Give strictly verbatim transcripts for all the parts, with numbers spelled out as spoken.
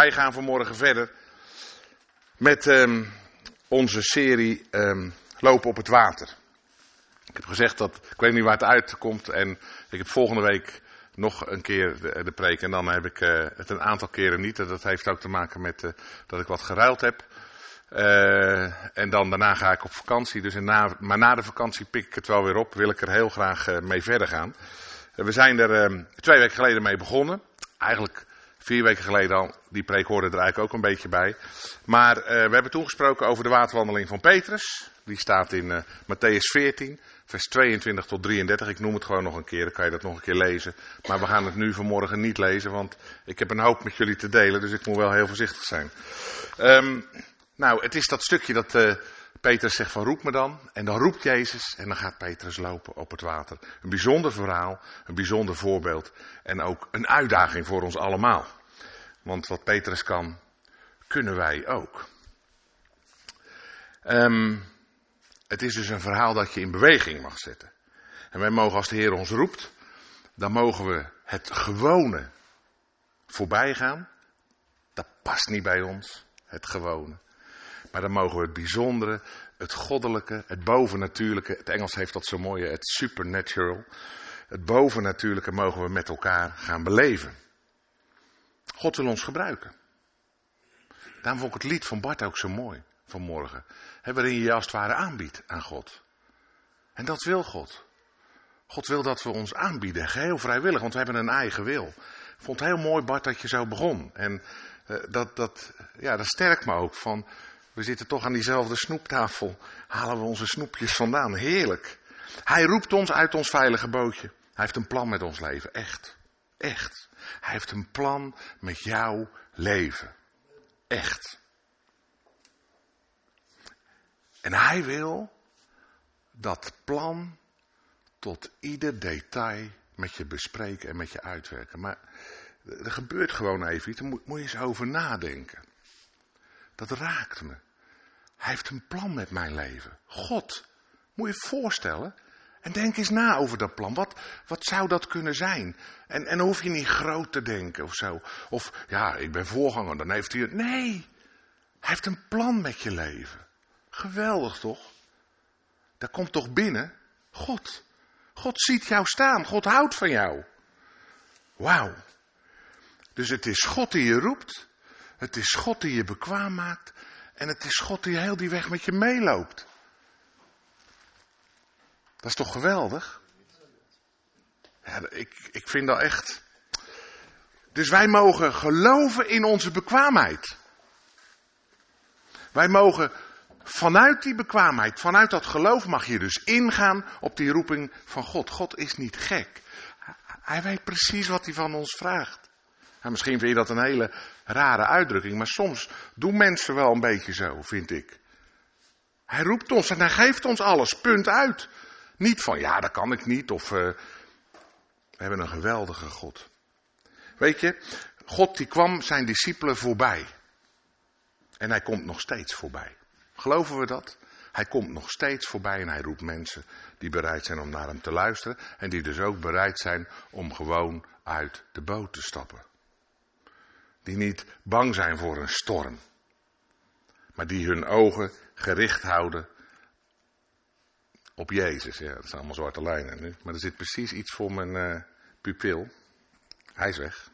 wij gaan vanmorgen verder met um, onze serie um, Lopen op het water. Ik heb gezegd dat, ik weet niet waar het uitkomt en ik heb volgende week nog een keer de, de preek en dan heb ik uh, het een aantal keren niet. En dat heeft ook te maken met uh, dat ik wat geruild heb. Uh, en dan daarna ga ik op vakantie, dus na, maar na de vakantie pik ik het wel weer op, wil ik er heel graag uh, mee verder gaan. Uh, we zijn er uh, twee weken geleden mee begonnen, eigenlijk vier weken geleden al, die preek hoorde er eigenlijk ook een beetje bij. Maar uh, we hebben toen gesproken over de waterwandeling van Petrus, die staat in uh, Mattheüs veertien, vers tweeëntwintig tot drieëndertig. Ik noem het gewoon nog een keer, dan kan je dat nog een keer lezen. Maar we gaan het nu vanmorgen niet lezen, want ik heb een hoop met jullie te delen, dus ik moet wel heel voorzichtig zijn. Um, Nou, het is dat stukje dat uh, Petrus zegt van roep me dan. En dan roept Jezus en dan gaat Petrus lopen op het water. Een bijzonder verhaal, een bijzonder voorbeeld. En ook een uitdaging voor ons allemaal. Want wat Petrus kan, kunnen wij ook. Um, het is dus een verhaal dat je in beweging mag zetten. En wij mogen, als de Heer ons roept, dan mogen we het gewone voorbij gaan. Dat past niet bij ons, het gewone. Maar dan mogen we het bijzondere, het goddelijke, het bovennatuurlijke, het Engels heeft dat zo mooi, het supernatural. Het bovennatuurlijke mogen we met elkaar gaan beleven. God wil ons gebruiken. Daarom vond ik het lied van Bart ook zo mooi vanmorgen. Hè, waarin je je als het ware aanbiedt aan God. En dat wil God. God wil dat we ons aanbieden, geheel vrijwillig, want we hebben een eigen wil. Ik vond het heel mooi, Bart, dat je zo begon. En uh, dat, dat, ja, dat sterkt me ook van... We zitten toch aan diezelfde snoeptafel. Halen we onze snoepjes vandaan. Heerlijk. Hij roept ons uit ons veilige bootje. Hij heeft een plan met ons leven. Echt. Echt. Hij heeft een plan met jouw leven. Echt. En hij wil dat plan tot ieder detail met je bespreken en met je uitwerken. Maar er gebeurt gewoon even iets. Daar moet, moet je eens over nadenken. Dat raakt me. Hij heeft een plan met mijn leven. God, moet je je voorstellen. En denk eens na over dat plan. Wat, wat zou dat kunnen zijn? En, en dan hoef je niet groot te denken of zo. Of, ja, ik ben voorganger, dan heeft hij het. Nee, hij heeft een plan met je leven. Geweldig toch? Dat komt toch binnen? God. God ziet jou staan. God houdt van jou. Wauw. Dus het is God die je roept. Het is God die je bekwaam maakt. En het is God die heel die weg met je meeloopt. Dat is toch geweldig? Ja, ik, ik vind dat echt... Dus wij mogen geloven in onze bekwaamheid. Wij mogen vanuit die bekwaamheid, vanuit dat geloof mag je dus ingaan op die roeping van God. God is niet gek. Hij weet precies wat hij van ons vraagt. En misschien vind je dat een hele rare uitdrukking, maar soms doen mensen wel een beetje zo, vind ik. Hij roept ons en hij geeft ons alles, punt uit. Niet van, ja, dat kan ik niet, of uh, we hebben een geweldige God. Weet je, God die kwam zijn discipelen voorbij. En hij komt nog steeds voorbij. Geloven we dat? Hij komt nog steeds voorbij en hij roept mensen die bereid zijn om naar hem te luisteren. En die dus ook bereid zijn om gewoon uit de boot te stappen. Die niet bang zijn voor een storm. Maar die hun ogen gericht houden op Jezus. Ja, dat zijn allemaal zwarte lijnen nu. Maar er zit precies iets voor mijn uh, pupil. Hij is weg.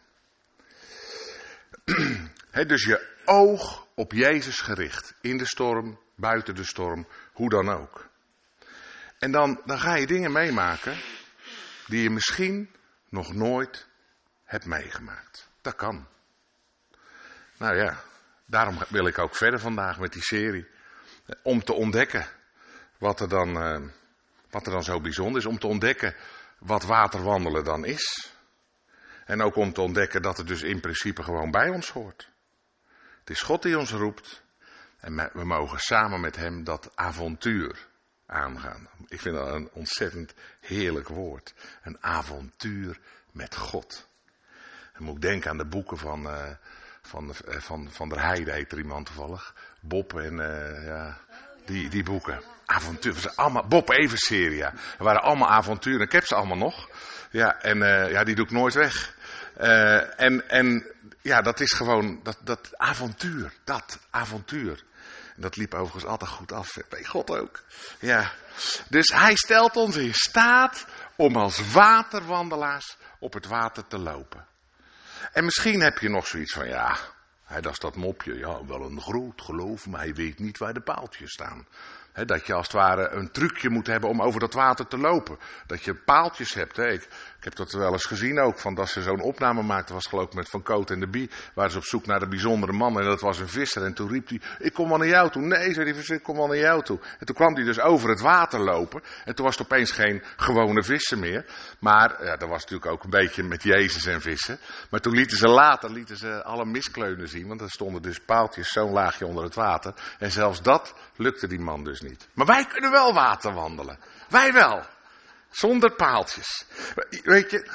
He, dus je oog op Jezus gericht. In de storm, buiten de storm, hoe dan ook. En dan, dan ga je dingen meemaken die je misschien nog nooit hebt meegemaakt. Dat kan. Nou ja, daarom wil ik ook verder vandaag met die serie. Om te ontdekken wat er dan, uh, wat er dan zo bijzonder is. Om te ontdekken wat waterwandelen dan is. En ook om te ontdekken dat het dus in principe gewoon bij ons hoort. Het is God die ons roept. En we mogen samen met hem dat avontuur aangaan. Ik vind dat een ontzettend heerlijk woord. Een avontuur met God. Dan moet ik denken aan de boeken van... Uh, Van, van, van der Heide heet er iemand toevallig. Bob en uh, ja, die, die boeken. Avontuur. Allemaal, Bob Evers-serie. Ja. Er waren allemaal avonturen. Ik heb ze allemaal nog. Ja, en uh, ja, die doe ik nooit weg. Uh, en, en ja, dat is gewoon dat, dat avontuur. Dat avontuur. En dat liep overigens altijd goed af. Bij God ook. Ja. Dus hij stelt ons in staat om als waterwandelaars op het water te lopen. En misschien heb je nog zoiets van, ja, dat is dat mopje. Ja, wel een groot geloof, maar hij weet niet waar de paaltjes staan. He, dat je als het ware een trucje moet hebben om over dat water te lopen. Dat je paaltjes hebt. He. Ik, ik heb dat wel eens gezien ook. Van dat ze zo'n opname maakten. Was geloof ik met Van Coot en de Bie. Waren ze op zoek naar de bijzondere man. En dat was een visser. En toen riep hij. Ik kom wel naar jou toe. Nee, zei die visser. Ik kom wel naar jou toe. En toen kwam hij dus over het water lopen. En toen was het opeens geen gewone visser meer. Maar ja, dat was natuurlijk ook een beetje met Jezus en vissen. Maar toen lieten ze later lieten ze alle miskleunen zien. Want er stonden dus paaltjes zo'n laagje onder het water. En zelfs dat lukte die man dus niet. Maar wij kunnen wel water wandelen. Wij wel. Zonder paaltjes. Weet je,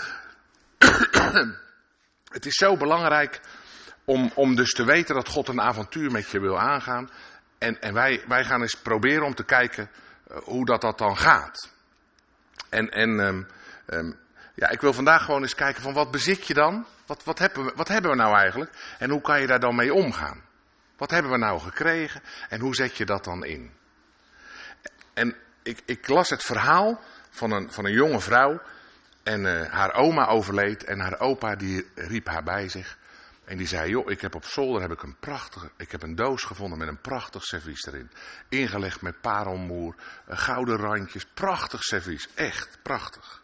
het is zo belangrijk om, om dus te weten dat God een avontuur met je wil aangaan. En, en wij, wij gaan eens proberen om te kijken uh, hoe dat, dat dan gaat. En, en um, um, ja, ik wil vandaag gewoon eens kijken van wat bezit je dan? Wat, wat, hebben we, wat hebben we nou eigenlijk? En hoe kan je daar dan mee omgaan? Wat hebben we nou gekregen en hoe zet je dat dan in? En ik, ik las het verhaal van een, van een jonge vrouw. En uh, haar oma overleed en haar opa die riep haar bij zich. En die zei, joh, ik heb op zolder heb ik een prachtige, ik heb een doos gevonden met een prachtig servies erin. Ingelegd met parelmoer, uh, gouden randjes, prachtig servies, echt prachtig.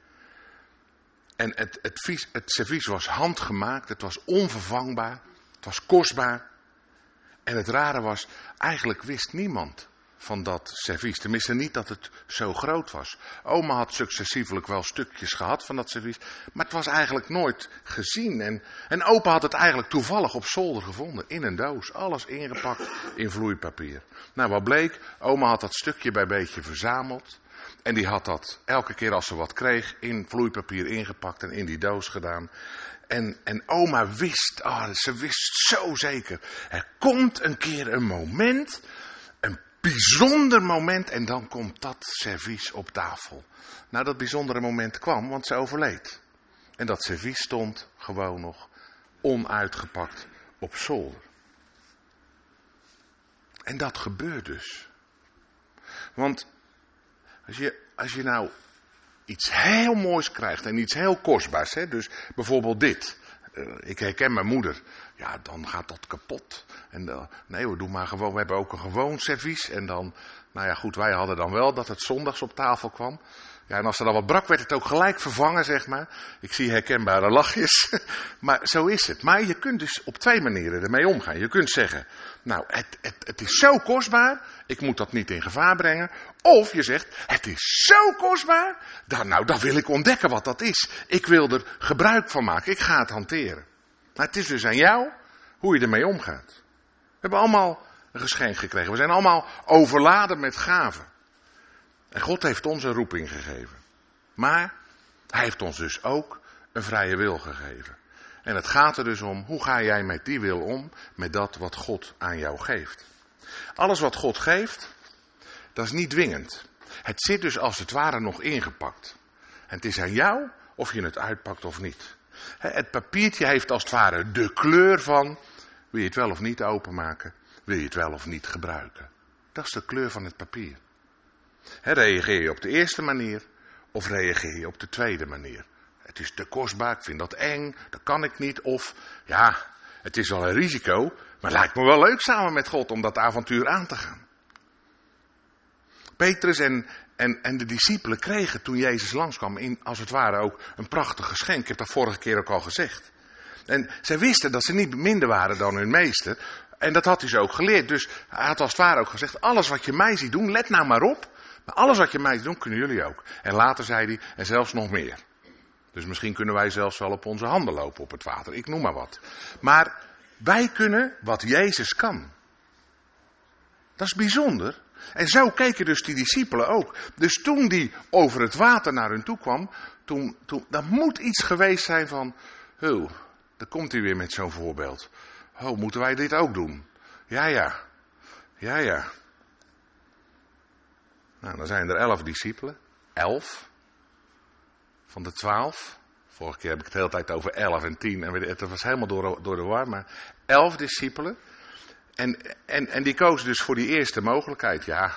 En het, het, vies, het servies was handgemaakt, het was onvervangbaar, het was kostbaar. En het rare was, eigenlijk wist niemand van dat servies. Tenminste niet dat het zo groot was. Oma had successievelijk wel stukjes gehad van dat servies. Maar het was eigenlijk nooit gezien. En, en opa had het eigenlijk toevallig op zolder gevonden. In een doos. Alles ingepakt in vloeipapier. Nou, wat bleek? Oma had dat stukje bij beetje verzameld. En die had dat elke keer als ze wat kreeg in vloeipapier ingepakt en in die doos gedaan. En, en oma wist, oh, ze wist zo zeker. Er komt een keer een moment, een bijzonder moment en dan komt dat servies op tafel. Nou, dat bijzondere moment kwam, want ze overleed. En dat servies stond gewoon nog onuitgepakt op zolder. En dat gebeurt dus. Want als je, als je nou iets heel moois krijgt en iets heel kostbaars, hè, dus bijvoorbeeld dit. Uh, ik herken mijn moeder. Ja, dan gaat dat kapot. En uh, nee, we doen maar gewoon. We hebben ook een gewoon servies. En dan, nou ja, goed, wij hadden dan wel dat het zondags op tafel kwam. Ja, en als er dan wat brak, werd het ook gelijk vervangen, zeg maar. Ik zie herkenbare lachjes. Maar zo is het. Maar je kunt dus op twee manieren ermee omgaan. Je kunt zeggen, nou, het, het, het is zo kostbaar, ik moet dat niet in gevaar brengen. Of je zegt, het is zo kostbaar, dan, nou, dan wil ik ontdekken wat dat is. Ik wil er gebruik van maken, ik ga het hanteren. Nou, het is dus aan jou hoe je ermee omgaat. We hebben allemaal een geschenk gekregen. We zijn allemaal overladen met gaven. En God heeft ons een roeping gegeven. Maar hij heeft ons dus ook een vrije wil gegeven. En het gaat er dus om, hoe ga jij met die wil om, met dat wat God aan jou geeft. Alles wat God geeft, dat is niet dwingend. Het zit dus als het ware nog ingepakt. En het is aan jou of je het uitpakt of niet. Het papiertje heeft als het ware de kleur van, wil je het wel of niet openmaken, wil je het wel of niet gebruiken. Dat is de kleur van het papier. He, reageer je op de eerste manier of reageer je op de tweede manier? Het is te kostbaar, ik vind dat eng, dat kan ik niet. Of, ja, het is wel een risico, maar het lijkt me wel leuk samen met God om dat avontuur aan te gaan. Petrus en, en, en de discipelen kregen toen Jezus langskwam in, als het ware ook een prachtig geschenk. Ik heb dat vorige keer ook al gezegd. En zij wisten dat ze niet minder waren dan hun meester. En dat had hij ze ook geleerd. Dus hij had als het ware ook gezegd, alles wat je mij ziet doen, let nou maar op. Maar alles wat je mij ziet doen, kunnen jullie ook. En later zei hij, en zelfs nog meer. Dus misschien kunnen wij zelfs wel op onze handen lopen op het water. Ik noem maar wat. Maar wij kunnen wat Jezus kan. Dat is bijzonder. En zo keken dus die discipelen ook. Dus toen die over het water naar hun toe kwam, toen, toen, dat moet iets geweest zijn van, oh, daar komt hij weer met zo'n voorbeeld. Oh, moeten wij dit ook doen? Ja, ja. Ja, ja. Nou, dan zijn er elf discipelen. Elf. Van de twaalf. Vorige keer heb ik het de hele tijd over elf en tien. En het was helemaal door, door de war. Maar elf discipelen. En, en, en die kozen dus voor die eerste mogelijkheid. Ja,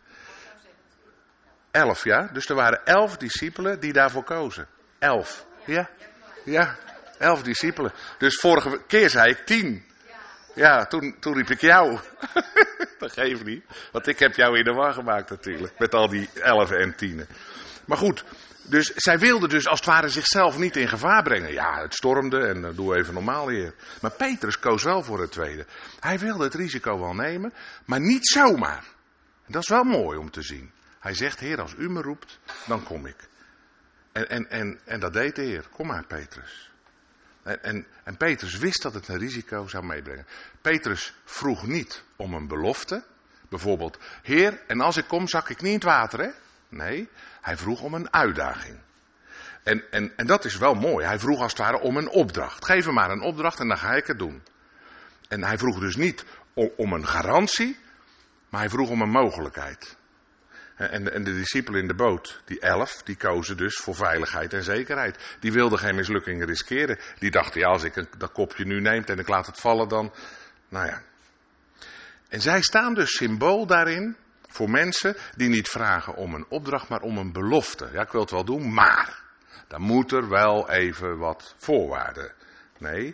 elf, ja. Dus er waren elf discipelen die daarvoor kozen. Elf. Ja, ja. Elf discipelen. Dus vorige keer zei ik tien. Ja, toen, toen riep ik jou. Dat geeft niet. Want ik heb jou in de war gemaakt natuurlijk. Met al die elf en tienen. Maar goed. Dus zij wilden dus als het ware zichzelf niet in gevaar brengen. Ja, het stormde en uh, doe even normaal hier. Maar Petrus koos wel voor het tweede. Hij wilde het risico wel nemen, maar niet zomaar. En dat is wel mooi om te zien. Hij zegt, Heer, als u me roept, dan kom ik. En, en, en, en dat deed de Heer. Kom maar, Petrus. En, en, en Petrus wist dat het een risico zou meebrengen. Petrus vroeg niet om een belofte. Bijvoorbeeld, Heer, en als ik kom, zak ik niet in het water, hè? Nee, hij vroeg om een uitdaging. En, en, en dat is wel mooi. Hij vroeg als het ware om een opdracht. Geef hem maar een opdracht en dan ga ik het doen. En hij vroeg dus niet om, om een garantie, maar hij vroeg om een mogelijkheid. En de, en de discipelen in de boot, die elf, die kozen dus voor veiligheid en zekerheid. Die wilden geen mislukking riskeren. Die dachten, ja, als ik een, dat kopje nu neem en ik laat het vallen, dan, nou ja. En zij staan dus symbool daarin voor mensen die niet vragen om een opdracht, maar om een belofte. Ja, ik wil het wel doen, maar dan moet er wel even wat voorwaarden. Nee,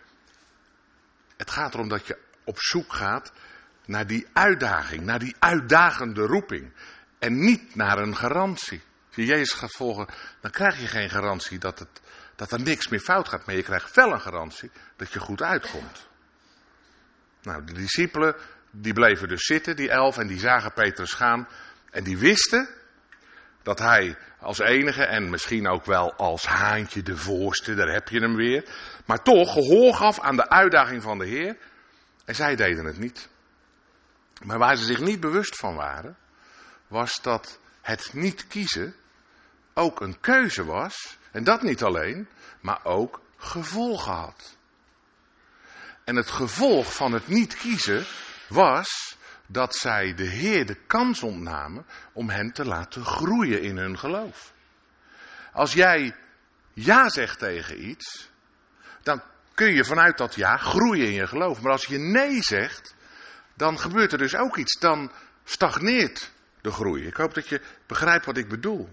het gaat erom dat je op zoek gaat naar die uitdaging, naar die uitdagende roeping. En niet naar een garantie. Als je Jezus gaat volgen, dan krijg je geen garantie dat, het, dat er niks meer fout gaat. Maar je krijgt wel een garantie dat je goed uitkomt. Nou, de discipelen, die bleven dus zitten, die elf, en die zagen Petrus gaan. En die wisten dat hij als enige, en misschien ook wel als haantje de voorste, daar heb je hem weer. Maar toch gehoor gaf aan de uitdaging van de Heer. En zij deden het niet. Maar waar ze zich niet bewust van waren, was dat het niet kiezen ook een keuze was. En dat niet alleen, maar ook gevolgen had. En het gevolg van het niet kiezen was dat zij de Heer de kans ontnamen om hen te laten groeien in hun geloof. Als jij ja zegt tegen iets, dan kun je vanuit dat ja groeien in je geloof. Maar als je nee zegt, dan gebeurt er dus ook iets. Dan stagneert de groei. Ik hoop dat je begrijpt wat ik bedoel.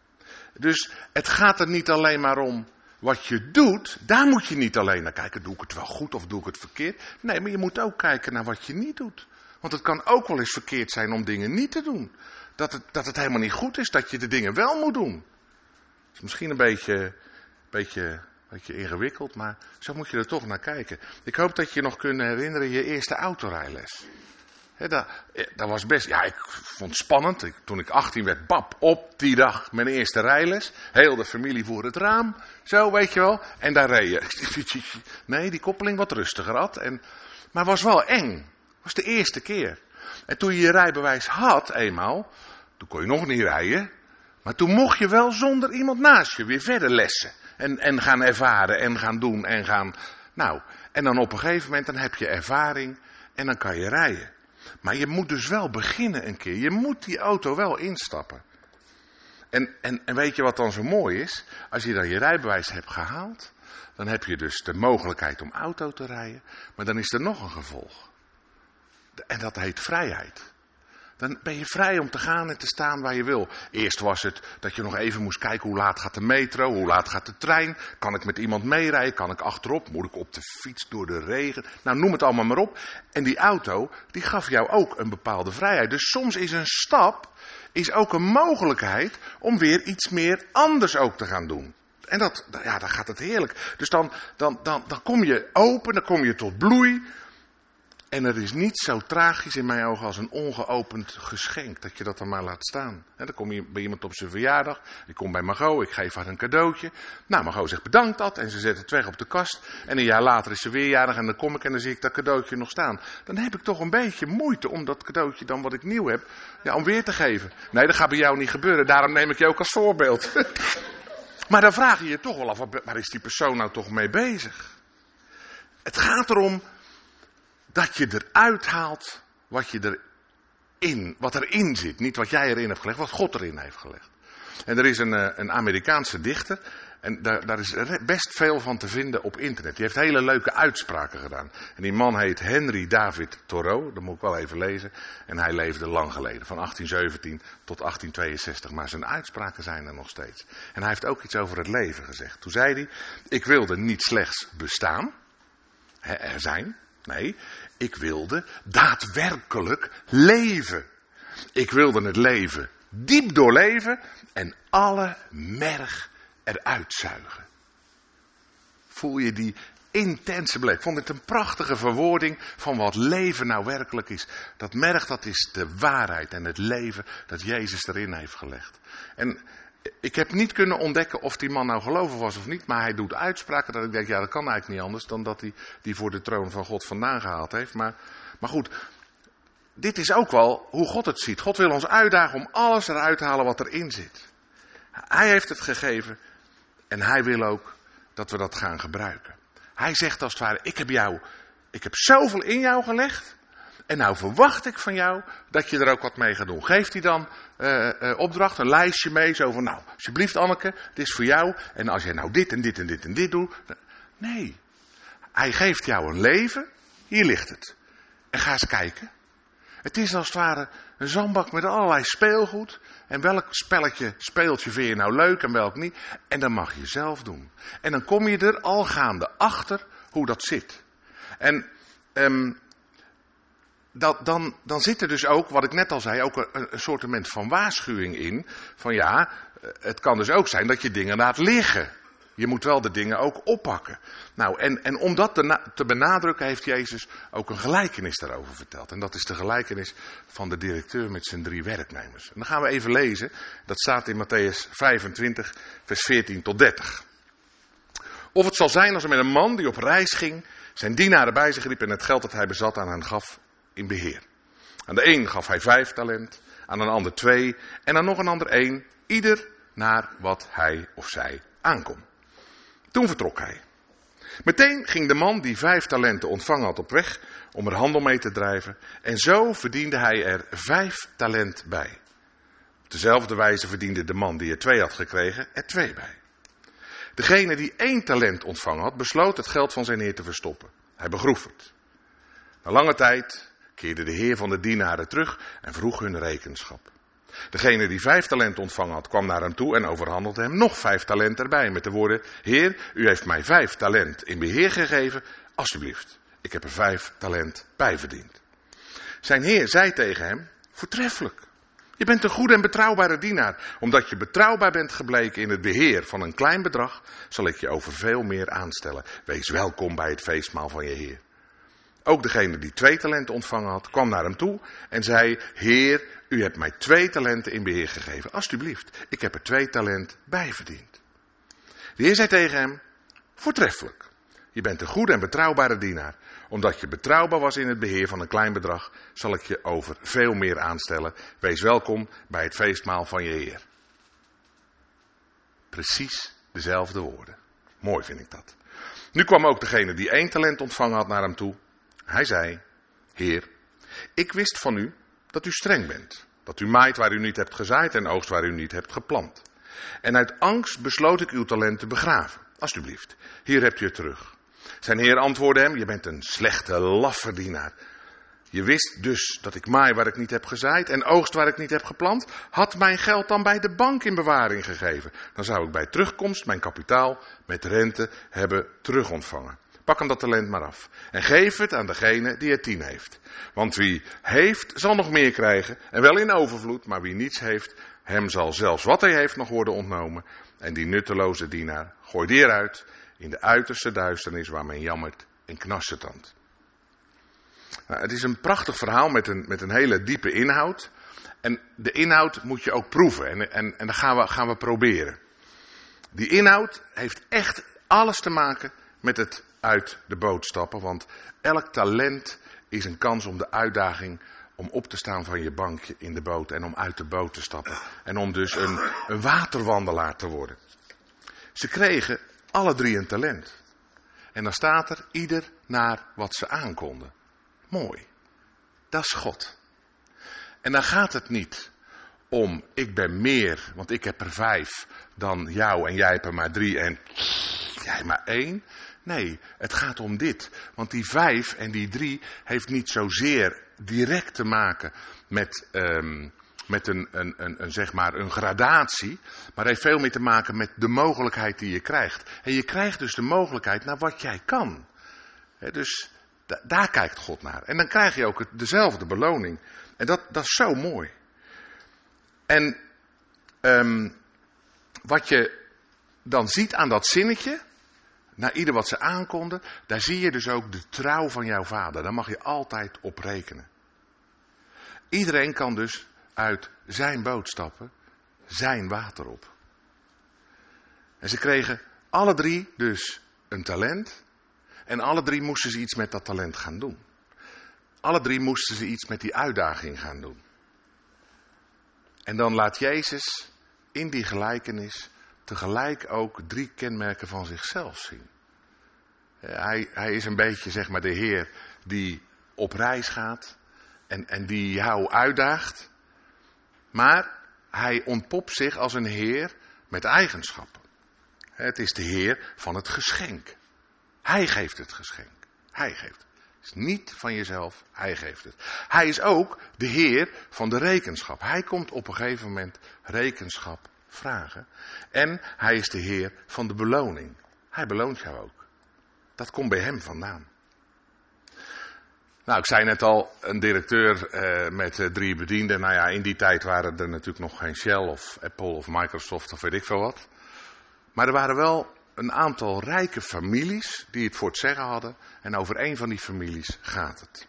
Dus het gaat er niet alleen maar om wat je doet. Daar moet je niet alleen naar kijken. Doe ik het wel goed of doe ik het verkeerd? Nee, maar je moet ook kijken naar wat je niet doet. Want het kan ook wel eens verkeerd zijn om dingen niet te doen. Dat het, dat het helemaal niet goed is dat je de dingen wel moet doen. Dat is misschien een beetje, beetje, beetje ingewikkeld, maar zo moet je er toch naar kijken. Ik hoop dat je je nog kunt herinneren je eerste autorijles. He, dat, dat was best, ja, ik vond het spannend. Ik, toen ik achttien werd, bap, op die dag mijn eerste rijles. Heel de familie voor het raam, zo weet je wel. En daar reed je. Nee, die koppeling wat rustiger had. En, maar was wel eng. Dat was de eerste keer. En toen je je rijbewijs had eenmaal, toen kon je nog niet rijden. Maar toen mocht je wel zonder iemand naast je weer verder lessen. En, en gaan ervaren en gaan doen en gaan, nou. En dan op een gegeven moment, dan heb je ervaring en dan kan je rijden. Maar je moet dus wel beginnen een keer. Je moet die auto wel instappen. En, en, en weet je wat dan zo mooi is? Als je dan je rijbewijs hebt gehaald, dan heb je dus de mogelijkheid om auto te rijden. Maar dan is er nog een gevolg. En dat heet vrijheid. Dan ben je vrij om te gaan en te staan waar je wil. Eerst was het dat je nog even moest kijken hoe laat gaat de metro, hoe laat gaat de trein. Kan ik met iemand meerijden, kan ik achterop, moet ik op de fiets door de regen. Nou, noem het allemaal maar op. En die auto, die gaf jou ook een bepaalde vrijheid. Dus soms is een stap, is ook een mogelijkheid om weer iets meer anders ook te gaan doen. En dat, ja, dan gaat het heerlijk. Dus dan, dan, dan, dan kom je open, dan kom je tot bloei. En er is niets zo tragisch in mijn ogen als een ongeopend geschenk. Dat je dat dan maar laat staan. En dan kom je bij iemand op zijn verjaardag. Ik kom bij Margot, ik geef haar een cadeautje. Nou, Margot zegt bedankt dat. En ze zet het weg op de kast. En een jaar later is ze weer jarig en dan kom ik en dan zie ik dat cadeautje nog staan. Dan heb ik toch een beetje moeite om dat cadeautje dan wat ik nieuw heb, ja, om weer te geven. Nee, dat gaat bij jou niet gebeuren. Daarom neem ik je ook als voorbeeld. Maar dan vraag je je toch wel af, waar is die persoon nou toch mee bezig? Het gaat erom dat je eruit haalt wat, je erin, wat erin zit. Niet wat jij erin hebt gelegd, wat God erin heeft gelegd. En er is een, een Amerikaanse dichter. En daar, daar is best veel van te vinden op internet. Die heeft hele leuke uitspraken gedaan. En die man heet Henry David Thoreau, dat moet ik wel even lezen. En hij leefde lang geleden, van achttien zeventien tot achttien tweeënzestig. Maar zijn uitspraken zijn er nog steeds. En hij heeft ook iets over het leven gezegd. Toen zei hij, ik wilde niet slechts bestaan, hè, er zijn. Nee, ik wilde daadwerkelijk leven. Ik wilde het leven diep doorleven en alle merg eruit zuigen. Voel je die intense beleving? Ik vond het een prachtige verwoording van wat leven nou werkelijk is. Dat merg, dat is de waarheid en het leven dat Jezus erin heeft gelegd. En ik heb niet kunnen ontdekken of die man nou gelovig was of niet, maar hij doet uitspraken dat ik denk, ja, dat kan eigenlijk niet anders dan dat hij die voor de troon van God vandaan gehaald heeft. Maar, maar goed, dit is ook wel hoe God het ziet. God wil ons uitdagen om alles eruit te halen wat erin zit. Hij heeft het gegeven en hij wil ook dat we dat gaan gebruiken. Hij zegt als het ware, ik heb jou, ik heb zoveel in jou gelegd. En nou verwacht ik van jou dat je er ook wat mee gaat doen. Geeft hij dan uh, uh, opdracht, een lijstje mee, zo van, nou, alsjeblieft Anneke, dit is voor jou. En als jij nou dit en dit en dit en dit doet. Nee, hij geeft jou een leven, hier ligt het. En ga eens kijken. Het is als het ware een zandbak met allerlei speelgoed. En welk spelletje, speeltje vind je nou leuk en welk niet. En dan mag je zelf doen. En dan kom je er al gaande achter hoe dat zit. En um, dat, dan, dan zit er dus ook, wat ik net al zei, ook een, een soortement van waarschuwing in. Van ja, het kan dus ook zijn dat je dingen laat liggen. Je moet wel de dingen ook oppakken. Nou, en, en om dat te, na, te benadrukken heeft Jezus ook een gelijkenis daarover verteld. En dat is de gelijkenis van de directeur met zijn drie werknemers. En dan gaan we even lezen. Dat staat in Matthäus vijfentwintig, vers veertien tot dertig. Of het zal zijn als er met een man die op reis ging, zijn dienaren bij zich riep en het geld dat hij bezat aan hen gaf in beheer. Aan de een gaf hij vijf talent, aan een ander twee en aan nog een ander één. Ieder naar wat hij of zij aankon. Toen vertrok hij. Meteen ging de man die vijf talenten ontvangen had op weg om er handel mee te drijven. En zo verdiende hij er vijf talent bij. Op dezelfde wijze verdiende de man die er twee had gekregen er twee bij. Degene die één talent ontvangen had, besloot het geld van zijn heer te verstoppen. Hij begroef het. Na lange tijd keerde de heer van de dienaren terug en vroeg hun rekenschap. Degene die vijf talent ontvangen had, kwam naar hem toe en overhandigde hem nog vijf talent erbij. Met de woorden, Heer, u heeft mij vijf talent in beheer gegeven, alstublieft. Ik heb er vijf talent bij verdiend. Zijn heer zei tegen hem, voortreffelijk. Je bent een goede en betrouwbare dienaar. Omdat je betrouwbaar bent gebleken in het beheer van een klein bedrag, zal ik je over veel meer aanstellen. Wees welkom bij het feestmaal van je heer. Ook degene die twee talenten ontvangen had, kwam naar hem toe en zei, Heer, u hebt mij twee talenten in beheer gegeven. Alsjeblieft, ik heb er twee talent bij verdiend. De heer zei tegen hem, voortreffelijk. Je bent een goede en betrouwbare dienaar. Omdat je betrouwbaar was in het beheer van een klein bedrag, zal ik je over veel meer aanstellen. Wees welkom bij het feestmaal van je heer. Precies dezelfde woorden. Mooi vind ik dat. Nu kwam ook degene die één talent ontvangen had naar hem toe. Hij zei, Heer, ik wist van u dat u streng bent. Dat u maait waar u niet hebt gezaaid en oogst waar u niet hebt geplant. En uit angst besloot ik uw talent te begraven. Alsjeblieft, hier hebt u het terug. Zijn heer antwoordde hem, je bent een slechte lafverdienaar. Je wist dus dat ik maai waar ik niet heb gezaaid en oogst waar ik niet heb geplant. Had mijn geld dan bij de bank in bewaring gegeven. Dan zou ik bij terugkomst mijn kapitaal met rente hebben terugontvangen. Pak hem dat talent maar af. En geef het aan degene die er tien heeft. Want wie heeft, zal nog meer krijgen. En wel in overvloed. Maar wie niets heeft, hem zal zelfs wat hij heeft nog worden ontnomen. En die nutteloze dienaar, gooi die eruit. In de uiterste duisternis waar men jammert en knarsetandt. Nou, het is een prachtig verhaal met een, met een hele diepe inhoud. En de inhoud moet je ook proeven. En, en, en dat gaan we, gaan we proberen. Die inhoud heeft echt alles te maken met het uit de boot stappen. Want elk talent is een kans om de uitdaging om op te staan van je bankje in de boot. En om uit de boot te stappen. En om dus een, een waterwandelaar te worden. Ze kregen alle drie een talent. En dan staat er ieder naar wat ze aankonden. Mooi. Dat is God. En dan gaat het niet om ik ben meer, want ik heb er vijf dan jou en jij hebt er maar drie en jij maar één. Nee, het gaat om dit. Want die vijf en die drie heeft niet zozeer direct te maken met, um, met een, een, een, een, zeg maar een gradatie. Maar heeft veel meer te maken met de mogelijkheid die je krijgt. En je krijgt dus de mogelijkheid naar wat jij kan. He, dus da- daar kijkt God naar. En dan krijg je ook het, dezelfde beloning. En dat, dat is zo mooi. En um, wat je dan ziet aan dat zinnetje, naar ieder wat ze aankonden, daar zie je dus ook de trouw van jouw vader. Daar mag je altijd op rekenen. Iedereen kan dus uit zijn boot stappen, zijn water op. En ze kregen alle drie dus een talent. En alle drie moesten ze iets met dat talent gaan doen. Alle drie moesten ze iets met die uitdaging gaan doen. En dan laat Jezus in die gelijkenis tegelijk ook drie kenmerken van zichzelf zien. Hij, hij is een beetje, zeg maar, de Heer die op reis gaat en, en die jou uitdaagt. Maar hij ontpopt zich als een Heer met eigenschappen. Het is de Heer van het geschenk. Hij geeft het geschenk. Hij geeft het. Het is niet van jezelf, hij geeft het. Hij is ook de Heer van de rekenschap. Hij komt op een gegeven moment rekenschap vragen. En hij is de Heer van de beloning. Hij beloont jou ook. Dat komt bij hem vandaan. Nou, ik zei net al, een directeur eh, met eh, drie bedienden. Nou ja, in die tijd waren er natuurlijk nog geen Shell of Apple of Microsoft of weet ik veel wat. Maar er waren wel een aantal rijke families die het voor het zeggen hadden. En over één van die families gaat het.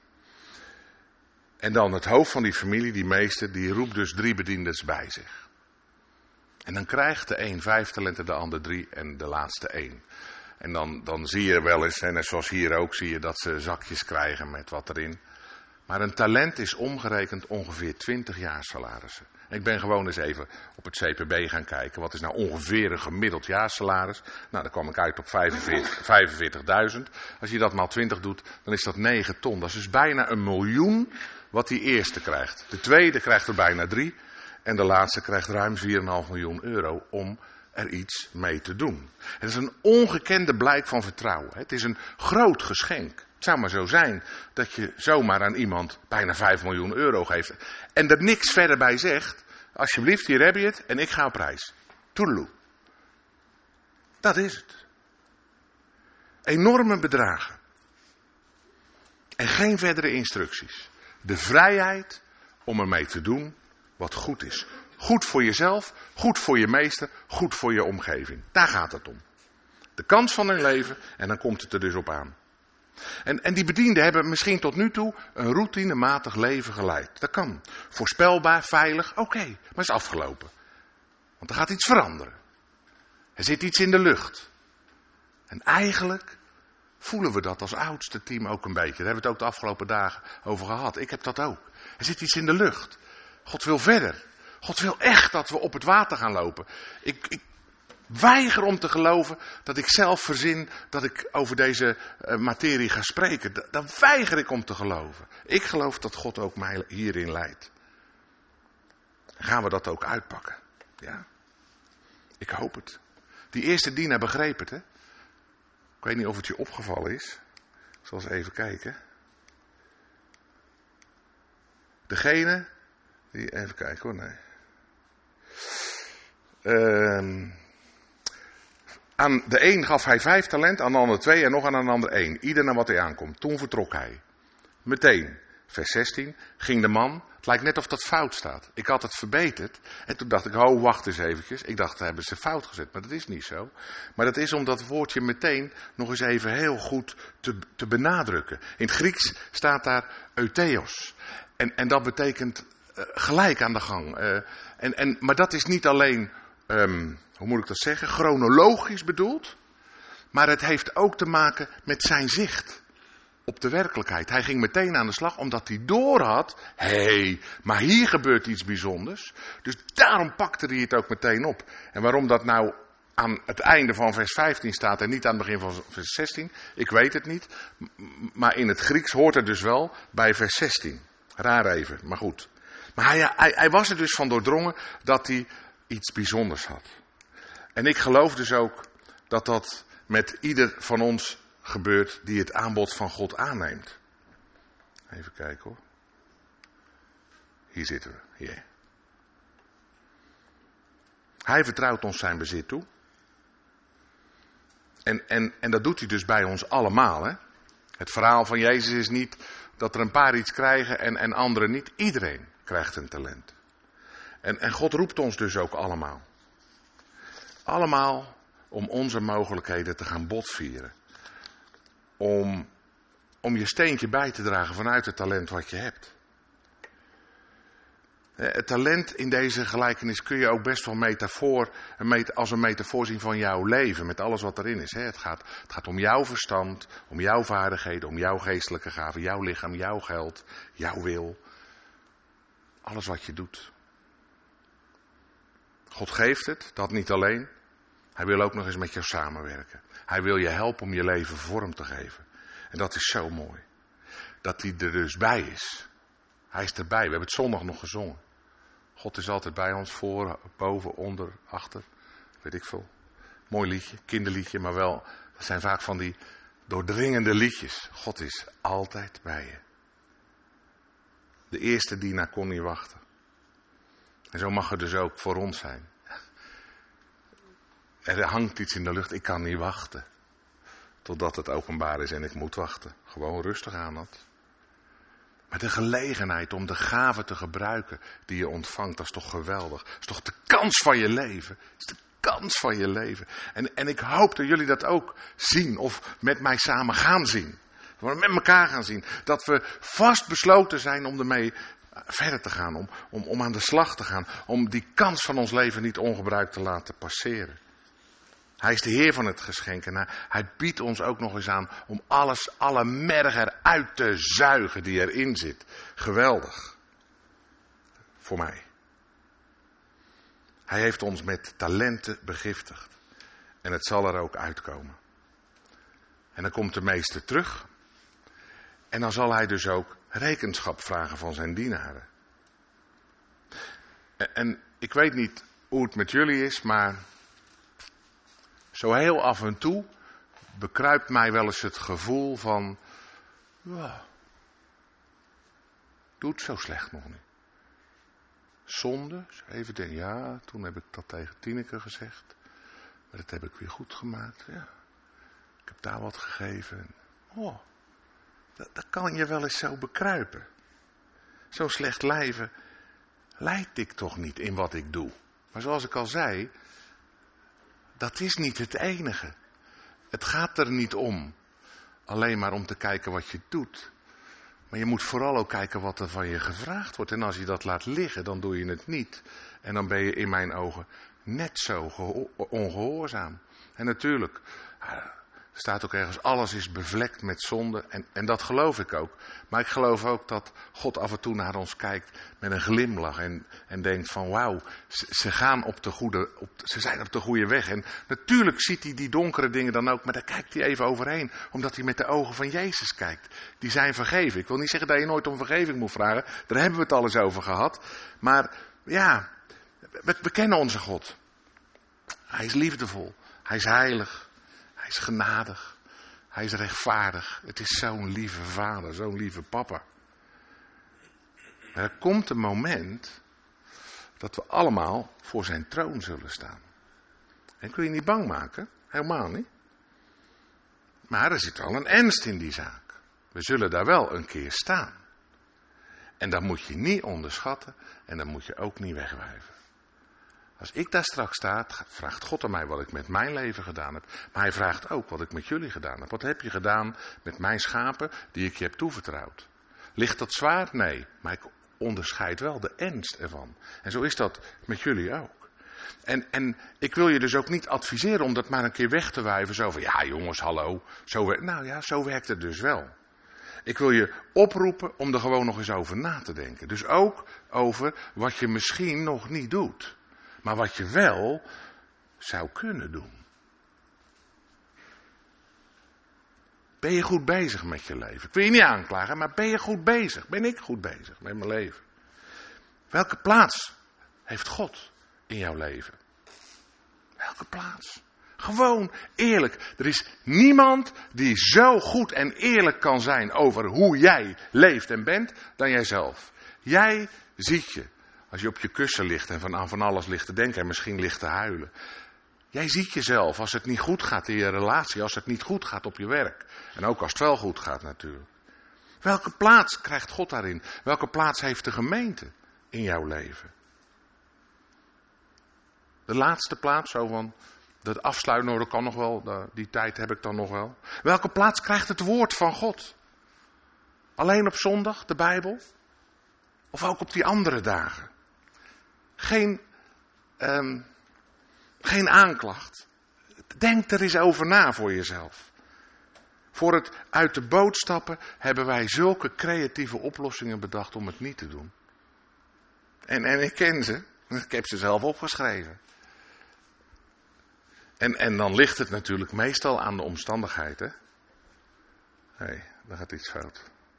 En dan het hoofd van die familie, die meester, die roept dus drie bediendes bij zich. En dan krijgt de een vijf talenten, de ander drie en de laatste één. En dan, dan zie je wel eens, en zoals hier ook, zie je dat ze zakjes krijgen met wat erin. Maar een talent is omgerekend ongeveer twintig jaar salarissen. Ik ben gewoon eens even op het C P B gaan kijken. Wat is nou ongeveer een gemiddeld jaarsalaris? Nou, daar kwam ik uit op vijfenveertigduizend. Als je dat maal twintig doet, dan is dat negen ton. Dat is dus bijna een miljoen wat die eerste krijgt. De tweede krijgt er bijna drie. En de laatste krijgt ruim vier komma vijf miljoen euro om er iets mee te doen. Het is een ongekende blijk van vertrouwen. Het is een groot geschenk. Het zou maar zo zijn dat je zomaar aan iemand bijna vijf miljoen euro geeft. En er niks verder bij zegt. Alsjeblieft, hier heb je het en ik ga op reis. Toedeloe. Dat is het. Enorme bedragen. En geen verdere instructies. De vrijheid om ermee te doen wat goed is. Goed voor jezelf, goed voor je meester, goed voor je omgeving. Daar gaat het om. De kans van hun leven en dan komt het er dus op aan. En, en die bedienden hebben misschien tot nu toe een routinematig leven geleid. Dat kan. Voorspelbaar, veilig, oké, okay, maar het is afgelopen. Want er gaat iets veranderen. Er zit iets in de lucht. En eigenlijk voelen we dat als oudste team ook een beetje. Daar hebben we het ook de afgelopen dagen over gehad. Ik heb dat ook. Er zit iets in de lucht. God wil verder. God wil echt dat we op het water gaan lopen. Ik, ik weiger om te geloven dat ik zelf verzin dat ik over deze uh, materie ga spreken. Dat, dat weiger ik om te geloven. Ik geloof dat God ook mij hierin leidt. Gaan we dat ook uitpakken? Ja. Ik hoop het. Die eerste dienaar begreep het, hè? Ik weet niet of het je opgevallen is. Ik zal eens even kijken. Degene die, even kijken hoor, nee. Uh, aan de een gaf hij vijf talent, aan de ander twee en nog aan een ander één. Ieder naar wat hij aankomt. Toen vertrok hij. Meteen, vers zestien, ging de man. Het lijkt net of dat fout staat. Ik had het verbeterd. En toen dacht ik, oh wacht eens eventjes. Ik dacht, hebben ze fout gezet. Maar dat is niet zo. Maar dat is om dat woordje meteen nog eens even heel goed te, te benadrukken. In het Grieks staat daar eutheos. En, en dat betekent uh, gelijk aan de gang. Uh, en, en, maar dat is niet alleen, um, hoe moet ik dat zeggen, chronologisch bedoeld. Maar het heeft ook te maken met zijn zicht op de werkelijkheid. Hij ging meteen aan de slag omdat hij doorhad, hé, hey, maar hier gebeurt iets bijzonders. Dus daarom pakte hij het ook meteen op. En waarom dat nou aan het einde van vers vijftien staat en niet aan het begin van vers zestien, ik weet het niet. Maar in het Grieks hoort het dus wel bij vers zestien. Raar even, maar goed. Maar hij, hij, hij was er dus van doordrongen dat hij iets bijzonders had. En ik geloof dus ook dat dat met ieder van ons gebeurt die het aanbod van God aanneemt. Even kijken hoor. Hier zitten we. Hier. Hij vertrouwt ons zijn bezit toe. En, en, en dat doet hij dus bij ons allemaal. Hè? Het verhaal van Jezus is niet dat er een paar iets krijgen en, en anderen niet. Iedereen krijgt een talent. En, en God roept ons dus ook allemaal. Allemaal om onze mogelijkheden te gaan botvieren. Om, om je steentje bij te dragen vanuit het talent wat je hebt. Het talent in deze gelijkenis kun je ook best wel metafoor, als een metafoor zien van jouw leven. Met alles wat erin is. Het gaat, het gaat om jouw verstand, om jouw vaardigheden, om jouw geestelijke gaven, jouw lichaam, jouw geld, jouw wil. Alles wat je doet. God geeft het, dat niet alleen. Hij wil ook nog eens met jou samenwerken. Hij wil je helpen om je leven vorm te geven. En dat is zo mooi. Dat hij er dus bij is. Hij is erbij. We hebben het zondag nog gezongen. God is altijd bij ons, voor, boven, onder, achter. Weet ik veel. Mooi liedje, kinderliedje, maar wel. Dat zijn vaak van die doordringende liedjes. God is altijd bij je. De eerste dienaar kon niet wachten. En zo mag het dus ook voor ons zijn. Er hangt iets in de lucht, ik kan niet wachten. Totdat het openbaar is en ik moet wachten. Gewoon rustig aan dat. Maar de gelegenheid om de gave te gebruiken die je ontvangt, dat is toch geweldig. Dat is toch de kans van je leven. Dat is de kans van je leven. En, en ik hoop dat jullie dat ook zien of met mij samen gaan zien. We met elkaar gaan zien. Dat we vastbesloten zijn om ermee verder te gaan. Om, om, om aan de slag te gaan. Om die kans van ons leven niet ongebruikt te laten passeren. Hij is de Heer van het geschenk en hij, hij biedt ons ook nog eens aan om alles, alle merg eruit te zuigen die erin zit. Geweldig. Voor mij. Hij heeft ons met talenten begiftigd. En het zal er ook uitkomen. En dan komt de meester terug. En dan zal hij dus ook rekenschap vragen van zijn dienaren. En, en ik weet niet hoe het met jullie is, maar zo heel af en toe bekruipt mij wel eens het gevoel van, wow, doe het zo slecht nog niet. Zonde, even denken, ja, toen heb ik dat tegen Tineke gezegd, maar dat heb ik weer goed gemaakt, ja. Ik heb daar wat gegeven. Oh, dat, dat kan je wel eens zo bekruipen. Zo slecht leven lijdt ik toch niet in wat ik doe. Maar zoals ik al zei, dat is niet het enige. Het gaat er niet om. Alleen maar om te kijken wat je doet. Maar je moet vooral ook kijken wat er van je gevraagd wordt. En als je dat laat liggen, dan doe je het niet. En dan ben je in mijn ogen net zo geho- ongehoorzaam. En natuurlijk, er staat ook ergens, alles is bevlekt met zonde. En, en dat geloof ik ook. Maar ik geloof ook dat God af en toe naar ons kijkt met een glimlach. En, en denkt van wauw, ze, ze gaan op de goede, op, ze zijn op de goede weg. En natuurlijk ziet hij die donkere dingen dan ook. Maar daar kijkt hij even overheen. Omdat hij met de ogen van Jezus kijkt. Die zijn vergeven. Ik wil niet zeggen dat je nooit om vergeving moet vragen. Daar hebben we het al eens over gehad. Maar ja, we, we kennen onze God. Hij is liefdevol. Hij is heilig. Hij is genadig. Hij is rechtvaardig. Het is zo'n lieve vader, zo'n lieve papa. Maar er komt een moment dat we allemaal voor zijn troon zullen staan. En kun je niet bang maken, helemaal niet. Maar er zit wel een ernst in die zaak. We zullen daar wel een keer staan. En dat moet je niet onderschatten en dat moet je ook niet wegwijven. Als ik daar straks sta, vraagt God aan mij wat ik met mijn leven gedaan heb. Maar hij vraagt ook wat ik met jullie gedaan heb. Wat heb je gedaan met mijn schapen die ik je heb toevertrouwd? Ligt dat zwaar? Nee. Maar ik onderscheid wel de ernst ervan. En zo is dat met jullie ook. En, en ik wil je dus ook niet adviseren om dat maar een keer weg te wuiven. Zo van, ja jongens, hallo. Zo wer- nou ja, zo werkt het dus wel. Ik wil je oproepen om er gewoon nog eens over na te denken. Dus ook over wat je misschien nog niet doet. Maar wat je wel zou kunnen doen. Ben je goed bezig met je leven? Ik wil je niet aanklagen, maar ben je goed bezig? Ben ik goed bezig met mijn leven? Welke plaats heeft God in jouw leven? Welke plaats? Gewoon eerlijk. Er is niemand die zo goed en eerlijk kan zijn over hoe jij leeft en bent dan jijzelf. Jij ziet je. Als je op je kussen ligt en van, aan van alles ligt te denken en misschien ligt te huilen. Jij ziet jezelf als het niet goed gaat in je relatie, als het niet goed gaat op je werk. En ook als het wel goed gaat natuurlijk. Welke plaats krijgt God daarin? Welke plaats heeft de gemeente in jouw leven? De laatste plaats, zo van, dat afsluiten, nou, dat kan nog wel, die tijd heb ik dan nog wel. Welke plaats krijgt het woord van God? Alleen op zondag, de Bijbel? Of ook op die andere dagen? Geen, um, geen aanklacht. Denk er eens over na voor jezelf. Voor het uit de boot stappen hebben wij zulke creatieve oplossingen bedacht om het niet te doen. En, en ik ken ze. Ik heb ze zelf opgeschreven. En, en dan ligt het natuurlijk meestal aan de omstandigheid. Hé, hey, daar gaat iets fout.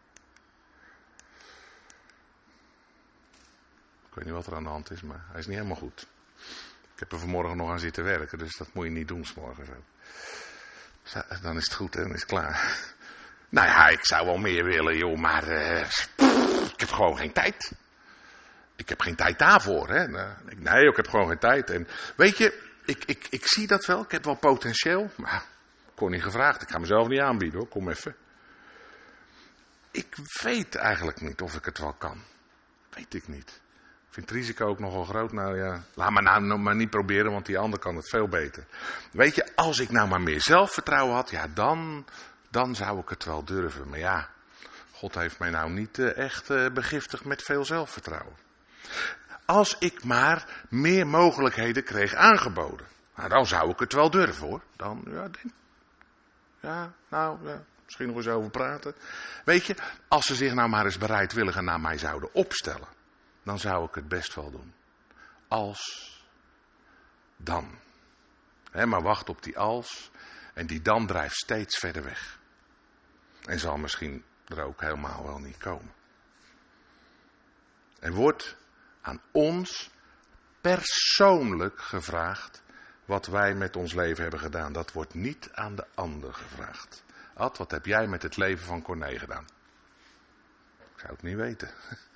Ik weet niet wat er aan de hand is, maar hij is niet helemaal goed. Ik heb er vanmorgen nog aan zitten werken, dus dat moet je niet doen 's morgens. Zo. Dan is het goed en dan is het klaar. Nou ja, ik zou wel meer willen, joh, maar uh, pff, ik heb gewoon geen tijd. Ik heb geen tijd daarvoor, hè. Nee, ik heb gewoon geen tijd. En weet je, ik, ik, ik zie dat wel, ik heb wel potentieel, maar ik kon niet gevraagd. Ik ga mezelf niet aanbieden, hoor, kom even. Ik weet eigenlijk niet of ik het wel kan. Weet ik niet. Ik vind het risico ook nogal groot. Nou ja, laat maar nou maar niet proberen, want die ander kan het veel beter. Weet je, als ik nou maar meer zelfvertrouwen had, ja, dan, dan zou ik het wel durven. Maar ja, God heeft mij nou niet uh, echt uh, begiftigd met veel zelfvertrouwen. Als ik maar meer mogelijkheden kreeg aangeboden, nou, dan zou ik het wel durven, hoor. Dan, ja, denk, ja nou, ja, misschien nog eens over praten. Weet je, als ze zich nou maar eens bereidwillig naar mij zouden opstellen, dan zou ik het best wel doen. Als dan. He, maar wacht op die als. En die dan drijft steeds verder weg. En zal misschien er ook helemaal wel niet komen. Er wordt aan ons persoonlijk gevraagd wat wij met ons leven hebben gedaan. Dat wordt niet aan de ander gevraagd. Ad, wat heb jij met het leven van Corné gedaan? Ik zou het niet weten.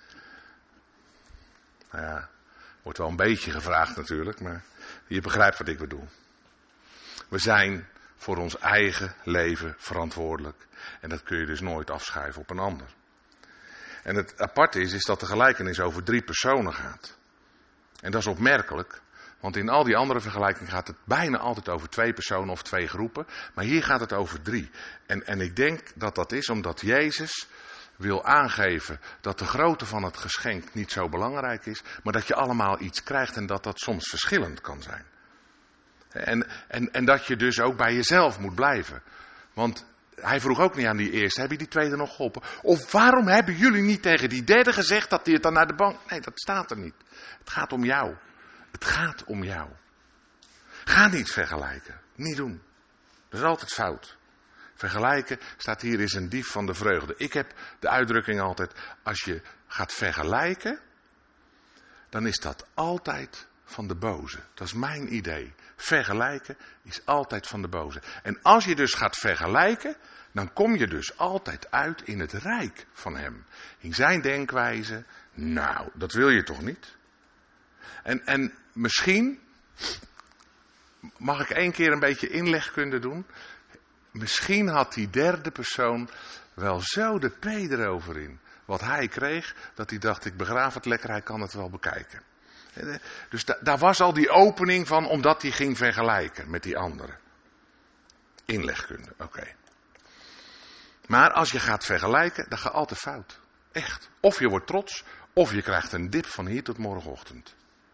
Nou ja, wordt wel een beetje gevraagd natuurlijk, maar je begrijpt wat ik bedoel. We zijn voor ons eigen leven verantwoordelijk. En dat kun je dus nooit afschuiven op een ander. En het aparte is, is dat de gelijkenis over drie personen gaat. En dat is opmerkelijk, want in al die andere vergelijkingen gaat het bijna altijd over twee personen of twee groepen. Maar hier gaat het over drie. En, en ik denk dat dat is omdat Jezus wil aangeven dat de grootte van het geschenk niet zo belangrijk is, maar dat je allemaal iets krijgt en dat dat soms verschillend kan zijn. En, en, en dat je dus ook bij jezelf moet blijven. Want hij vroeg ook niet aan die eerste, heb je die tweede nog geholpen? Of waarom hebben jullie niet tegen die derde gezegd dat hij het dan naar de bank... Nee, dat staat er niet. Het gaat om jou. Het gaat om jou. Ga niet vergelijken. Niet doen. Dat is altijd fout. Vergelijken staat hier is een dief van de vreugde. Ik heb de uitdrukking altijd, als je gaat vergelijken, dan is dat altijd van de boze. Dat is mijn idee. Vergelijken is altijd van de boze. En als je dus gaat vergelijken, dan kom je dus altijd uit in het rijk van hem. In zijn denkwijze, nou, dat wil je toch niet? En, en misschien, mag ik één keer een beetje inlegkunde doen? Misschien had die derde persoon wel zo de P erover in. Wat hij kreeg, dat hij dacht, ik begraaf het lekker, hij kan het wel bekijken. Dus da- daar was al die opening van, omdat hij ging vergelijken met die anderen. Inlegkunde, oké. Okay. Maar als je gaat vergelijken, dan gaat altijd fout. Echt. Of je wordt trots, of je krijgt een dip van hier tot morgenochtend.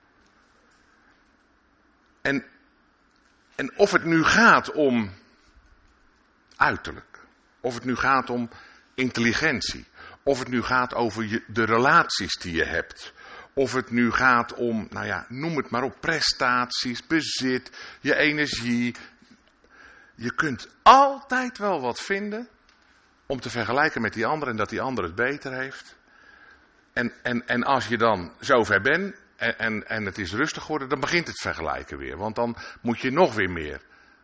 En, en of het nu gaat om uiterlijk, of het nu gaat om intelligentie, of het nu gaat over je, de relaties die je hebt, of het nu gaat om, nou ja, noem het maar op, prestaties, bezit, je energie. Je kunt altijd wel wat vinden om te vergelijken met die ander en dat die ander het beter heeft. En, en, en als je dan zover bent en, en, en het is rustig geworden, dan begint het vergelijken weer. Want dan moet je nog weer meer.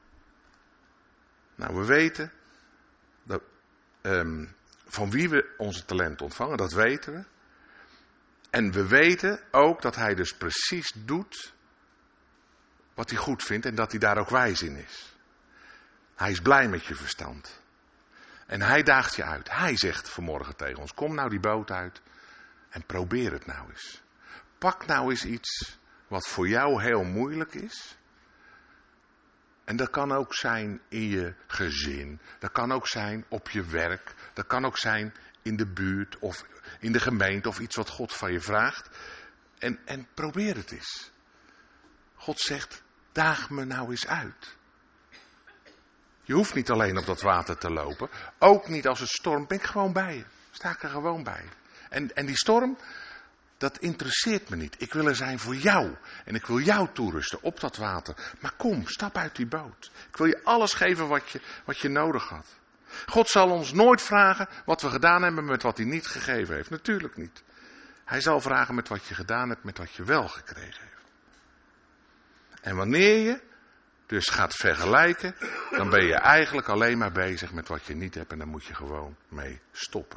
Nou, we weten dat, um, van wie we onze talent ontvangen, dat weten we. En we weten ook dat hij dus precies doet wat hij goed vindt en dat hij daar ook wijs in is. Hij is blij met je verstand. En hij daagt je uit. Hij zegt vanmorgen tegen ons, kom nou die boot uit en probeer het nou eens. Pak nou eens iets wat voor jou heel moeilijk is. En dat kan ook zijn in je gezin. Dat kan ook zijn op je werk. Dat kan ook zijn in de buurt of in de gemeente of iets wat God van je vraagt. En, en probeer het eens. God zegt, daag me nou eens uit. Je hoeft niet alleen op dat water te lopen. Ook niet als het stormt, ben ik gewoon bij je. Sta ik er gewoon bij. En, en die storm, dat interesseert me niet. Ik wil er zijn voor jou. En ik wil jou toerusten op dat water. Maar kom, stap uit die boot. Ik wil je alles geven wat je, wat je nodig had. God zal ons nooit vragen wat we gedaan hebben met wat hij niet gegeven heeft. Natuurlijk niet. Hij zal vragen met wat je gedaan hebt, met wat je wel gekregen heeft. En wanneer je dus gaat vergelijken, dan ben je eigenlijk alleen maar bezig met wat je niet hebt en daar moet je gewoon mee stoppen.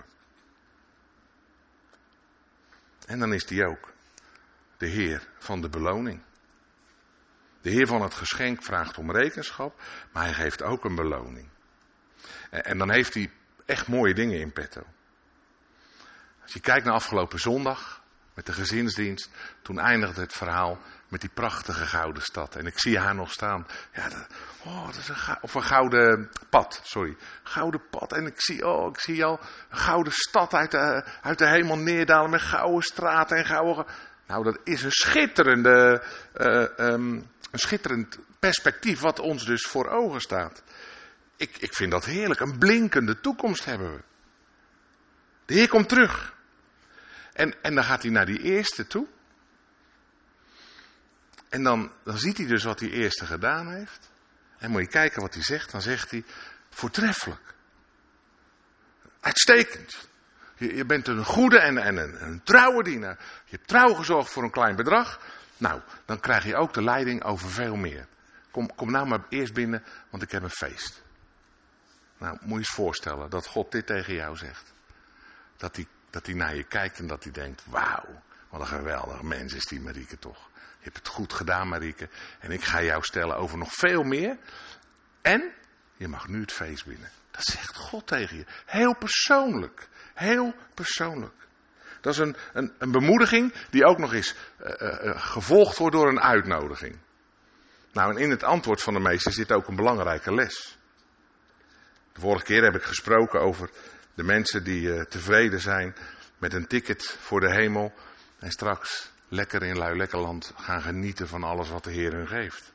En dan is die ook de Heer van de beloning. De Heer van het geschenk vraagt om rekenschap, maar hij geeft ook een beloning. En dan heeft hij echt mooie dingen in petto. Als je kijkt naar afgelopen zondag met de gezinsdienst, toen eindigde het verhaal met die prachtige gouden stad. En ik zie haar nog staan. Ja, dat, oh, dat is een, ga- of een gouden pad, sorry. Gouden pad. En ik zie, oh, ik zie al een gouden stad uit de, uit de hemel neerdalen met gouden straten en gouden... Nou, dat is een schitterende, uh, um, een schitterend perspectief wat ons dus voor ogen staat. Ik, ik vind dat heerlijk. Een blinkende toekomst hebben we. De Heer komt terug. En, en dan gaat hij naar die eerste toe. En dan, dan ziet hij dus wat die eerste gedaan heeft. En moet je kijken wat hij zegt. Dan zegt hij, voortreffelijk. Uitstekend. Je, je bent een goede en, en een, een trouwe dienaar. Je hebt trouw gezorgd voor een klein bedrag. Nou, dan krijg je ook de leiding over veel meer. Kom, kom nou maar eerst binnen, want ik heb een feest. Nou, moet je eens voorstellen dat God dit tegen jou zegt. Dat hij, dat hij naar je kijkt en dat hij denkt, wauw, wat een geweldig mens is die Marieke toch. Je hebt het goed gedaan, Marieke. En ik ga jou stellen over nog veel meer. En je mag nu het feest binnen. Dat zegt God tegen je. Heel persoonlijk. Heel persoonlijk. Dat is een, een, een bemoediging die ook nog eens uh, uh, gevolgd wordt door een uitnodiging. Nou, en in het antwoord van de meester zit ook een belangrijke les. De vorige keer heb ik gesproken over de mensen die uh, tevreden zijn met een ticket voor de hemel. En straks lekker in Luilekkerland gaan genieten van alles wat de Heer hun geeft.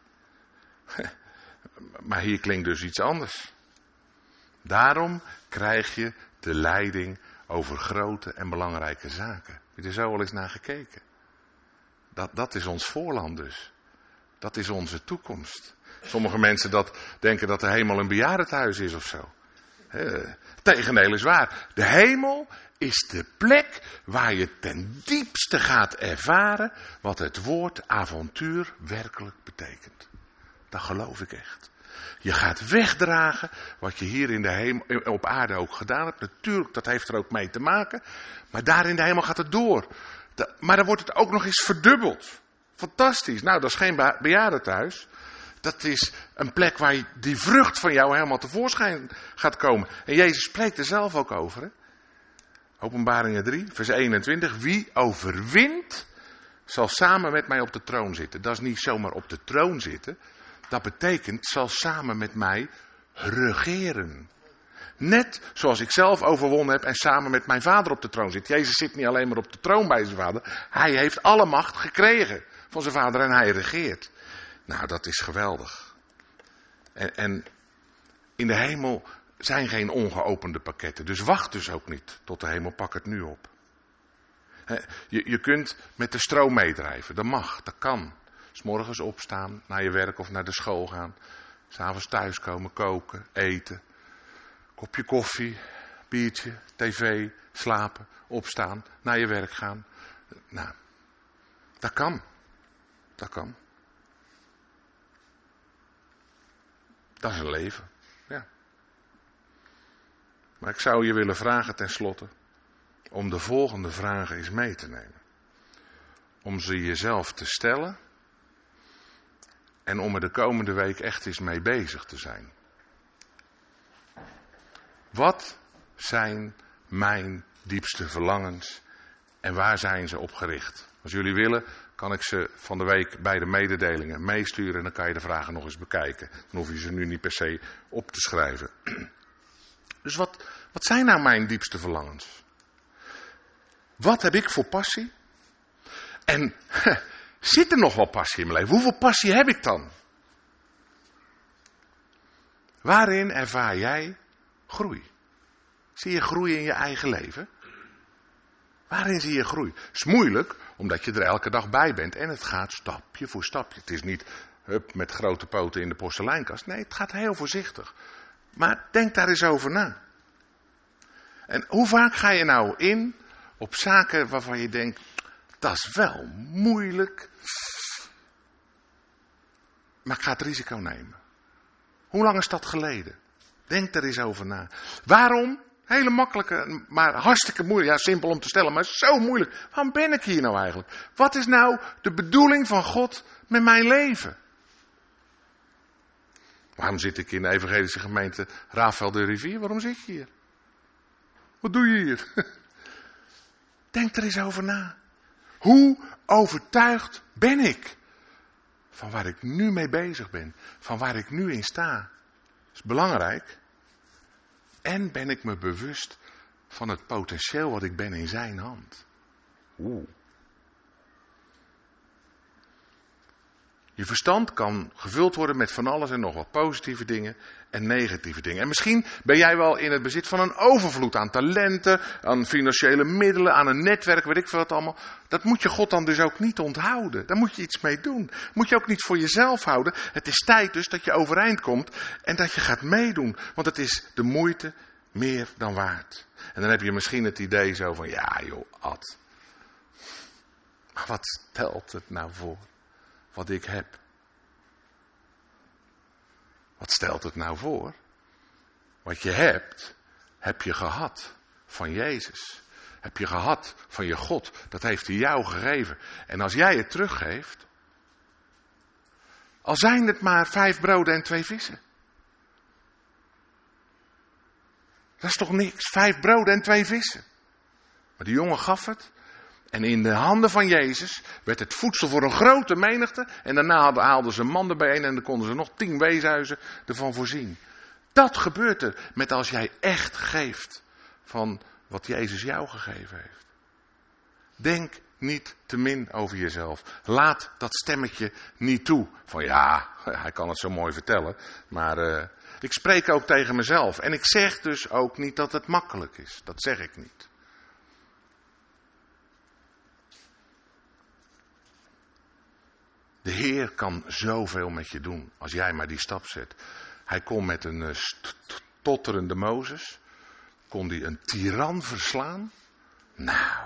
Maar hier klinkt dus iets anders. Daarom krijg je de leiding over grote en belangrijke zaken. Heb je er zo al eens naar gekeken? Dat, dat is ons voorland dus. Dat is onze toekomst. Sommige mensen dat denken dat de hemel een bejaardentehuis is of zo. Het tegendeel is waar. De hemel is de plek waar je ten diepste gaat ervaren wat het woord avontuur werkelijk betekent. Dat geloof ik echt. Je gaat wegdragen wat je hier in de hemel, op aarde ook gedaan hebt. Natuurlijk, dat heeft er ook mee te maken. Maar daar in de hemel gaat het door. Maar dan wordt het ook nog eens verdubbeld. Fantastisch. Nou, dat is geen bejaardentehuis. Dat is een plek waar je die vrucht van jou helemaal tevoorschijn gaat komen. En Jezus spreekt er zelf ook over. Hè? Openbaringen drie, vers eenentwintig. Wie overwint, zal samen met mij op de troon zitten. Dat is niet zomaar op de troon zitten. Dat betekent, zal samen met mij regeren. Net zoals ik zelf overwonnen heb en samen met mijn vader op de troon zit. Jezus zit niet alleen maar op de troon bij zijn vader. Hij heeft alle macht gekregen van zijn vader en hij regeert. Nou, dat is geweldig. En, en in de hemel zijn geen ongeopende pakketten. Dus wacht dus ook niet tot de hemel, pak het nu op. Je, je kunt met de stroom meedrijven. Dat mag, dat kan. 'S Morgens opstaan, naar je werk of naar de school gaan. 'S Avonds thuiskomen, koken, eten. Kopje koffie, biertje, tv, slapen, opstaan, naar je werk gaan. Nou, dat kan. Dat kan. Dat is een leven. Ja. Maar ik zou je willen vragen tenslotte om de volgende vragen eens mee te nemen. Om ze jezelf te stellen en om er de komende week echt eens mee bezig te zijn. Wat zijn mijn diepste verlangens en waar zijn ze op gericht? Als jullie willen, kan ik ze van de week bij de mededelingen meesturen en dan kan je de vragen nog eens bekijken. Dan hoef je ze nu niet per se op te schrijven. Dus wat, wat zijn nou mijn diepste verlangens? Wat heb ik voor passie? En zit er nog wel passie in mijn leven? Hoeveel passie heb ik dan? Waarin ervaar jij groei? Zie je groei in je eigen leven? Waarin zie je groei? Het is moeilijk, omdat je er elke dag bij bent. En het gaat stapje voor stapje. Het is niet hup, met grote poten in de porseleinkast. Nee, het gaat heel voorzichtig. Maar denk daar eens over na. En hoe vaak ga je nou in op zaken waarvan je denkt, dat is wel moeilijk. Maar ik ga het risico nemen. Hoe lang is dat geleden? Denk er eens over na. Waarom? Hele makkelijke, maar hartstikke moeilijk. Ja, simpel om te stellen, maar zo moeilijk. Waarom ben ik hier nou eigenlijk? Wat is nou de bedoeling van God met mijn leven? Waarom zit ik in de evangelische gemeente Rafael de Rivier? Waarom zit je hier? Wat doe je hier? Denk er eens over na. Hoe overtuigd ben ik van waar ik nu mee bezig ben? Van waar ik nu in sta? Dat is belangrijk. En ben ik me bewust van het potentieel wat ik ben in zijn hand? Oeh. Je verstand kan gevuld worden met van alles en nog wat positieve dingen en negatieve dingen. En misschien ben jij wel in het bezit van een overvloed aan talenten, aan financiële middelen, aan een netwerk, weet ik veel wat allemaal. Dat moet je God dan dus ook niet onthouden. Daar moet je iets mee doen. Moet je ook niet voor jezelf houden. Het is tijd dus dat je overeind komt en dat je gaat meedoen. Want het is de moeite meer dan waard. En dan heb je misschien het idee zo van, ja joh, Ad. Maar wat stelt het nou voor? Wat ik heb. Wat stelt het nou voor? Wat je hebt, heb je gehad van Jezus. Heb je gehad van je God. Dat heeft hij jou gegeven. En als jij het teruggeeft, al zijn het maar vijf broden en twee vissen. Dat is toch niks? Vijf broden en twee vissen. Maar die jongen gaf het. En in de handen van Jezus werd het voedsel voor een grote menigte. En daarna haalden ze een man erbij en dan konden ze nog tien weeshuizen ervan voorzien. Dat gebeurt er met als jij echt geeft van wat Jezus jou gegeven heeft. Denk niet te min over jezelf. Laat dat stemmetje niet toe. Van ja, hij kan het zo mooi vertellen. Maar uh, ik spreek ook tegen mezelf. En ik zeg dus ook niet dat het makkelijk is. Dat zeg ik niet. De Heer kan zoveel met je doen, als jij maar die stap zet. Hij kon met een uh, stotterende Mozes, kon die een tiran verslaan. Nou,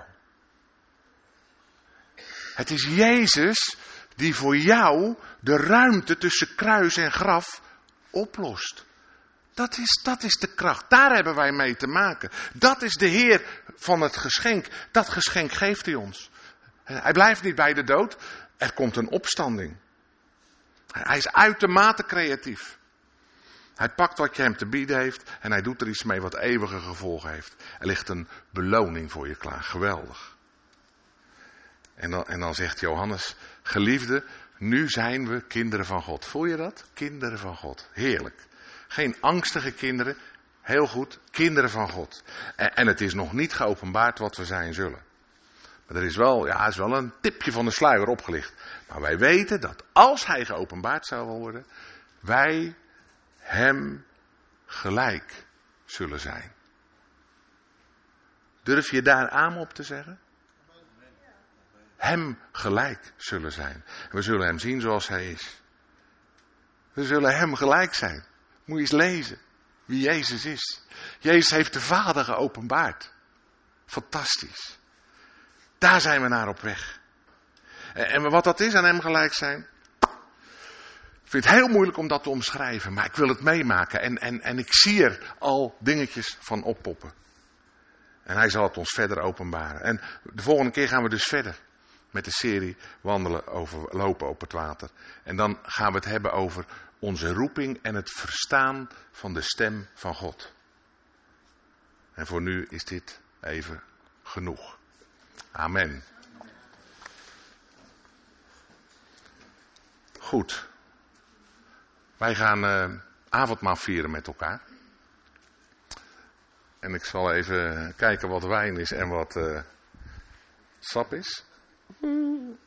het is Jezus die voor jou de ruimte tussen kruis en graf oplost. Dat is, dat is de kracht, daar hebben wij mee te maken. Dat is de Heer van het geschenk, dat geschenk geeft hij ons. Hij blijft niet bij de dood. Er komt een opstanding. Hij is uitermate creatief. Hij pakt wat je hem te bieden heeft en hij doet er iets mee wat eeuwige gevolgen heeft. Er ligt een beloning voor je klaar. Geweldig. En dan, en dan zegt Johannes, geliefde, nu zijn we kinderen van God. Voel je dat? Kinderen van God. Heerlijk. Geen angstige kinderen. Heel goed. Kinderen van God. En, en het is nog niet geopenbaard wat we zijn zullen. Maar er is wel, ja, is wel een tipje van de sluier opgelicht. Maar wij weten dat als hij geopenbaard zou worden, wij hem gelijk zullen zijn. Durf je daar aan op te zeggen? Hem gelijk zullen zijn. We zullen hem zien zoals hij is. We zullen hem gelijk zijn. Moet je eens lezen. wie Jezus is. Jezus heeft de Vader geopenbaard. Fantastisch. Daar zijn we naar op weg. En wat dat is, aan hem gelijk zijn. Ik vind het heel moeilijk om dat te omschrijven, maar ik wil het meemaken. En, en, en ik zie er al dingetjes van oppoppen. En hij zal het ons verder openbaren. En de volgende keer gaan we dus verder met de serie wandelen over, lopen op het water. En dan gaan we het hebben over onze roeping en het verstaan van de stem van God. En voor nu is dit even genoeg. Amen. Goed. Wij gaan uh, avondmaal vieren met elkaar. En ik zal even kijken wat wijn is en wat uh, sap is.